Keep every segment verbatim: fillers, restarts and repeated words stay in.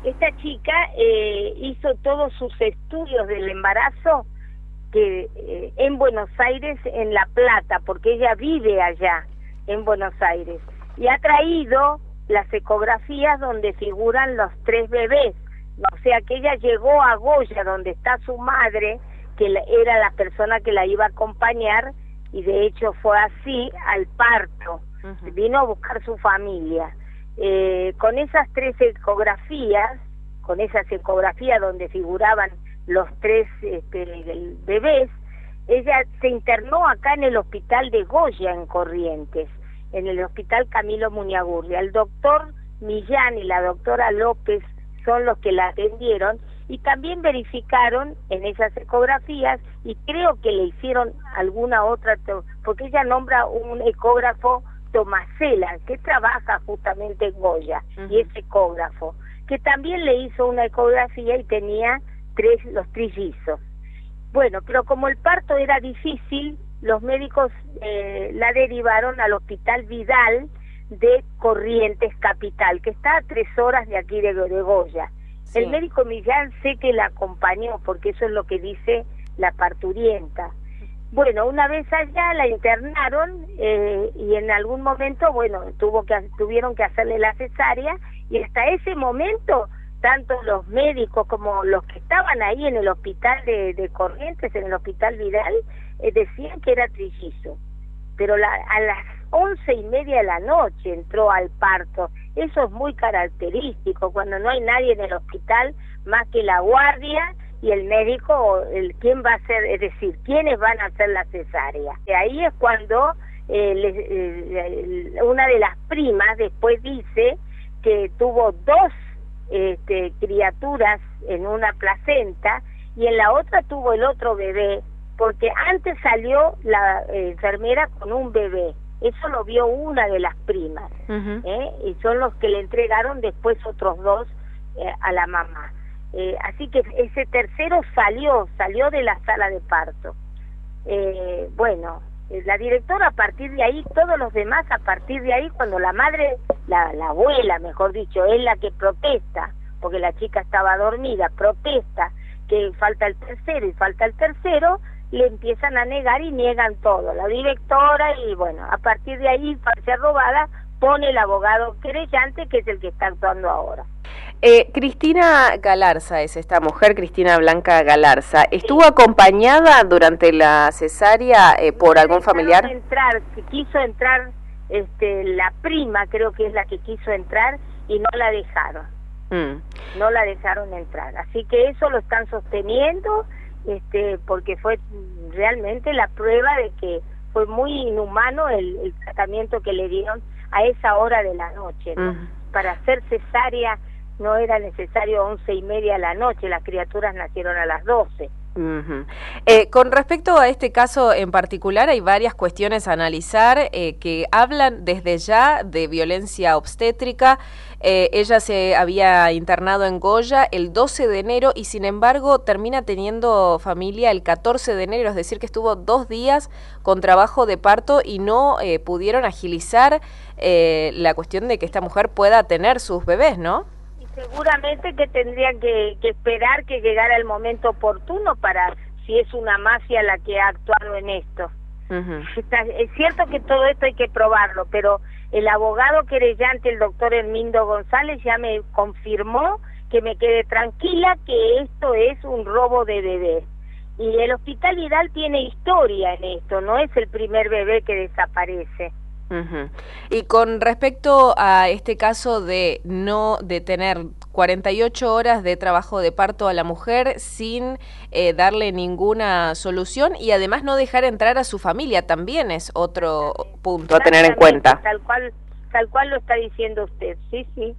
esta chica eh, hizo todos sus estudios del embarazo que eh, en Buenos Aires, en La Plata, porque ella vive allá, en Buenos Aires, y ha traído las ecografías donde figuran los tres bebés, o sea que ella llegó a Goya, donde está su madre, que la, era la persona que la iba a acompañar, y de hecho fue así al parto, uh-huh. Vino a buscar su familia. Eh, con esas tres ecografías, con esas ecografías donde figuraban los tres este, bebés, ella se internó acá en el hospital de Goya, en Corrientes, en el hospital Camilo Muniagurri. El doctor Millán y la doctora López son los que la atendieron y también verificaron en esas ecografías, y creo que le hicieron alguna otra, porque ella nombra un ecógrafo Tomasela, que trabaja justamente en Goya, uh-huh. Y es ecógrafo, que también le hizo una ecografía y tenía tres, los trillizos. Bueno, pero como el parto era difícil, los médicos eh, la derivaron al Hospital Vidal de Corrientes Capital, que está a tres horas de aquí de, de Goya. Sí. El médico Millán sé que la acompañó, porque eso es lo que dice la parturienta. Bueno, una vez allá la internaron eh, y en algún momento, bueno, tuvo que tuvieron que hacerle la cesárea, y hasta ese momento tanto los médicos como los que estaban ahí en el hospital de, de Corrientes, en el Hospital Vidal, eh, decían que era trillizo. Pero la, a las once y media de la noche entró al parto. Eso es muy característico, cuando no hay nadie en el hospital más que la guardia y el médico, el quién va a hacer, es decir, quiénes van a hacer la cesárea. Y ahí es cuando eh, les, eh, una de las primas después dice que tuvo dos este, criaturas en una placenta y en la otra tuvo el otro bebé, porque antes salió la eh, enfermera con un bebé. Eso lo vio una de las primas, uh-huh. ¿eh? Y son los que le entregaron después otros dos eh, a la mamá. Eh, así que ese tercero salió, salió de la sala de parto. Eh, bueno, eh, la directora a partir de ahí, todos los demás a partir de ahí, cuando la madre, la, la abuela, mejor dicho, es la que protesta, porque la chica estaba dormida, protesta que falta el tercero y falta el tercero, le empiezan a negar y niegan todo, la directora, y bueno, a partir de ahí, infancia robada, pone el abogado querellante, que es el que está actuando ahora. Eh, Cristina Galarza es esta mujer, Cristina Blanca Galarza. ¿Estuvo sí. acompañada durante la cesárea eh, por no algún familiar? Entrar, quiso entrar, este, la prima creo que es la que quiso entrar y no la dejaron. Mm. No la dejaron entrar. Así que eso lo están sosteniendo, este, porque fue realmente la prueba de que fue muy inhumano el, el tratamiento que le dieron a esa hora de la noche, ¿no? Mm. Para hacer cesárea no era necesario once y media de la noche, las criaturas nacieron a las doce. Uh-huh. Eh, con respecto a este caso en particular, hay varias cuestiones a analizar eh, que hablan desde ya de violencia obstétrica. Eh, ella se había internado en Goya el doce de enero y sin embargo termina teniendo familia el catorce de enero, es decir que estuvo dos días con trabajo de parto y no eh, pudieron agilizar eh, la cuestión de que esta mujer pueda tener sus bebés, ¿no? Seguramente que tendrían que, que esperar que llegara el momento oportuno para, si es una mafia la que ha actuado en esto. Uh-huh. Está, es cierto que todo esto hay que probarlo, pero el abogado querellante, el doctor Hermindo González, ya me confirmó que me quede tranquila que esto es un robo de bebés. Y el Hospital Vidal tiene historia en esto, no es el primer bebé que desaparece. Uh-huh. Y con respecto a este caso de no de tener cuarenta y ocho horas de trabajo de parto a la mujer sin eh, darle ninguna solución y además no dejar entrar a su familia, también es otro punto a tener en cuenta. Tal cual, tal cual lo está diciendo usted, sí, sí.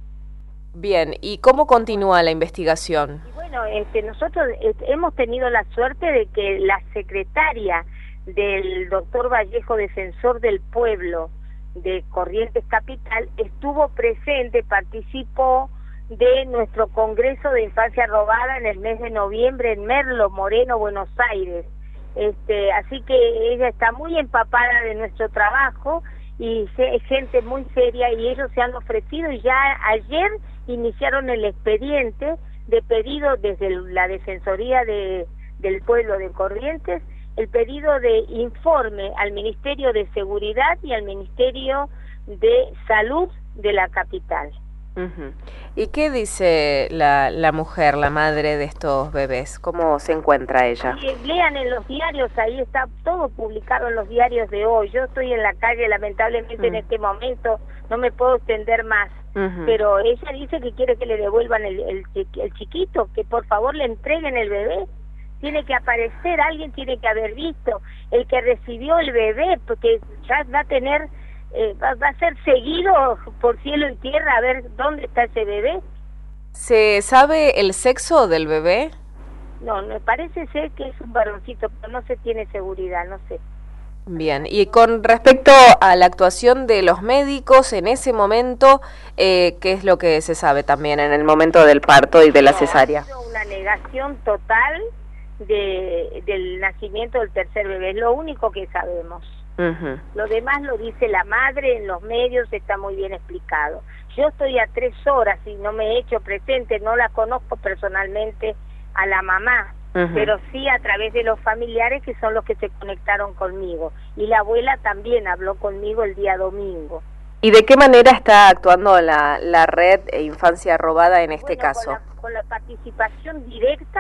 Bien, ¿y cómo continúa la investigación? Y bueno, este, nosotros este, hemos tenido la suerte de que la secretaria del doctor Vallejo, defensor del pueblo de Corrientes Capital, estuvo presente, participó de nuestro Congreso de Infancia Robada en el mes de noviembre en Merlo, Moreno, Buenos Aires. Este, así que ella está muy empapada de nuestro trabajo y es gente muy seria y ellos se han ofrecido y ya ayer iniciaron el expediente de pedido desde la Defensoría de, del Pueblo de Corrientes, el pedido de informe al Ministerio de Seguridad y al Ministerio de Salud de la capital. Uh-huh. ¿Y qué dice la, la mujer, la madre de estos bebés? ¿Cómo se encuentra ella? Y lean en los diarios, ahí está todo publicado en los diarios de hoy. Yo estoy en la calle, lamentablemente uh-huh. en este momento no me puedo extender más, uh-huh. pero ella dice que quiere que le devuelvan el, el, el chiquito, que por favor le entreguen el bebé. Tiene que aparecer, alguien tiene que haber visto, el que recibió el bebé, porque ya va a tener... Eh, va, va a ser seguido por cielo y tierra a ver dónde está ese bebé. ¿Se sabe el sexo del bebé? No, me parece ser que es un varoncito, pero no se tiene seguridad, no sé. Bien, y con respecto a la actuación de los médicos en ese momento, eh, ¿qué es lo que se sabe también en el momento del parto y de la no, cesárea? Ha sido una negación total de, del nacimiento del tercer bebé, es lo único que sabemos. Uh-huh. Lo demás lo dice la madre en los medios, está muy bien explicado. Yo estoy a tres horas y no me he hecho presente, no la conozco personalmente a la mamá, uh-huh. pero sí a través de los familiares que son los que se conectaron conmigo. Y la abuela también habló conmigo el día domingo. ¿Y de qué manera está actuando la, la red Infancia Robada en este bueno, caso? Con la, con la participación directa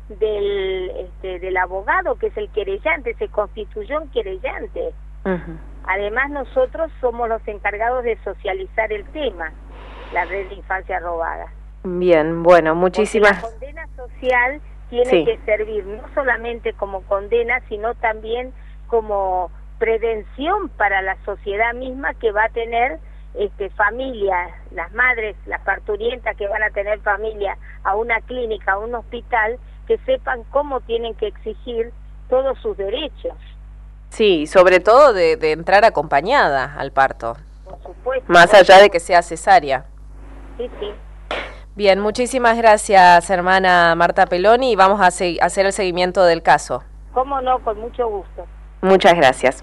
del este, del abogado, que es el querellante, se constituyó un querellante. Uh-huh. Además nosotros somos los encargados de socializar el tema, la red de Infancia Robada. Bien, bueno, muchísimas... Porque la condena social tiene sí. que servir no solamente como condena, sino también como prevención para la sociedad misma, que va a tener este familia, las madres, las parturientas que van a tener familia a una clínica, a un hospital, que sepan cómo tienen que exigir todos sus derechos. Sí, sobre todo de, de entrar acompañada al parto. Por supuesto. Más allá de que sea cesárea. Sí, sí. Bien, muchísimas gracias, hermana Marta Peloni, y vamos a hacer el seguimiento del caso. Cómo no, con mucho gusto. Muchas gracias.